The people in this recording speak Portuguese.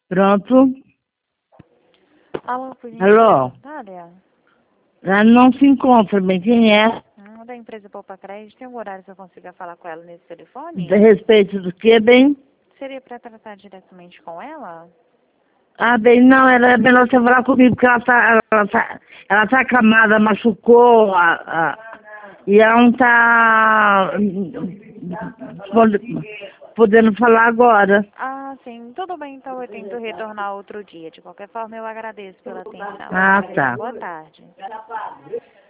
Pronto. Alô, por gentileza. Alô? Natália? Ela não se encontra, bem, quem é? Da empresa Poupa Crédito. Tem um horário que eu consiga falar com ela nesse telefone? A respeito do que, bem? Seria para tratar diretamente com ela? Ah, bem, não, é melhor você falar comigo, porque ela tá acamada, machucou, e ela não tá podendo falar agora. Ah, sim. Tudo bem, então eu tento retornar outro dia. De qualquer forma, eu agradeço pela atenção. Ah, Tenha uma tá. boa tarde.